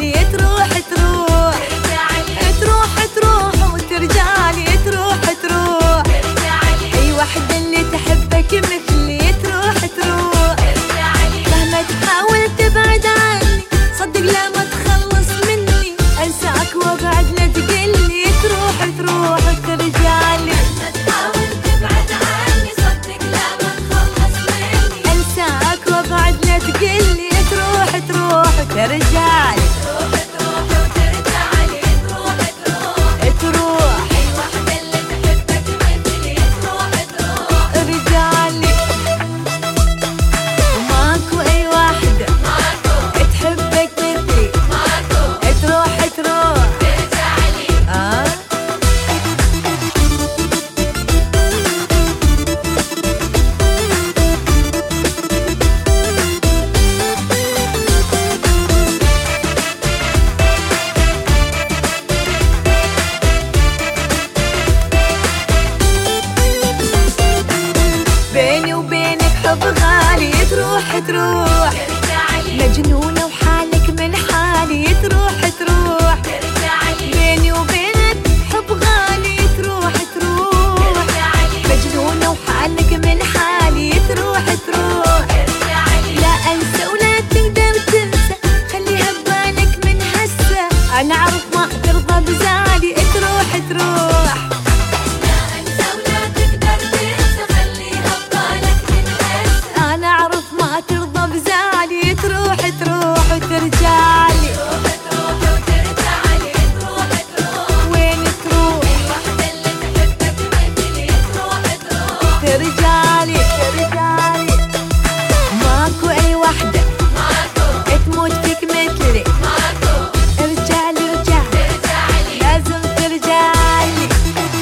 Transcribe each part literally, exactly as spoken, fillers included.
لي تروح تروح تروح تروح وترجع لي تروح تروح اي وحدة اللي تحبك مثلي تروح تروح مهما تحاول تبعد عني صدق لا ما تخلص مني انساك وابعد لا تقلي تروح تروح وترجع لي مهما تحاول تبعد عني صدق لا ما تخلص مني انساك وابعد لا تقلي تروح تروح وترجع لي تروح تروح وترجع لي تروح تروح تروح اي وحدة اللي تحبك مثلي تروح تروح ارجع لي وماكو اي واحدة ماكو تحبك مثلي ماكو تروح تروح ترجع لي آه بيني وبينك حب غالي تروح تروح ترجع لي مجنونة وحالك من حالي تروح تروح ترجع لي بيني وبينك حب غالي تروح تروح ترجع لي مجنونة وحالك من حالي تروح تروح ترجع لي لا انسى ولا تقدر تنسى خليها ببالك من هسه انا اعرف ما ترضى بزعلي تروح تروح لا انسى ولا تقدر تنسى خليها ببالك من هسه انا اعرف ما ترضى بزعلي تروح تروح وترجع لي تروح تروح وترجع لي تروح تروح وين تروح الوحدة اللي تحبك مثلي تروح تروح ترجع لي ترجع لي ماكو اي وحدة ماكو تموت فيك مثلي ماكو ارجع لي ارجع ترجع لي لازم ترجع لي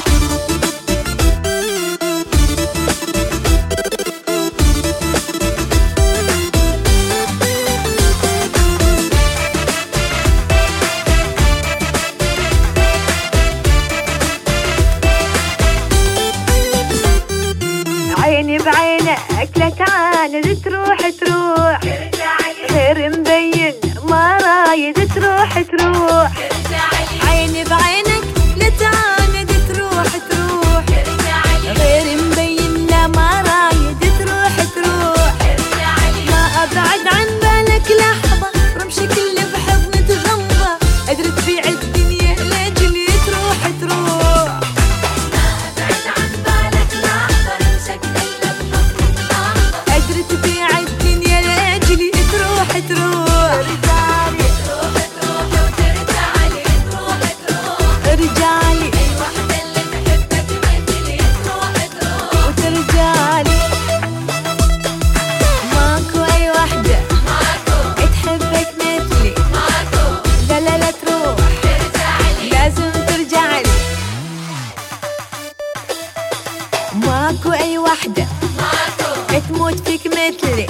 عيني بعينك لا تعاند تروح تروح ترجع لي غير مبين ما رايد تروح تروح ترجع لي عيني بعينك لا تعاند تروح تروح ترجع لي غير مبين لا ما رايد تروح تروح ترجع لي ما ابعد عن بالك لحظة رمشك اللي بحضن تغمضة ادري تبيع الدنيا لاجلي تروح تروح ما ابعد عن بالك لحظة رمشك الا بحضن تغمضة ادري تبيع الدنيا لاجلي تروح تروح تروح تروح وترجع لي تروح تروح ارجع لي اي وحدة اللي تحبك مثلي تروح تروح وترجع لي ماكو اي وحدة ماكو تحبك مثلي ماكو لا لا لا تروح ترجع لي لازم ترجع لي ماكو اي وحدة ماكو تموت فيك مثلي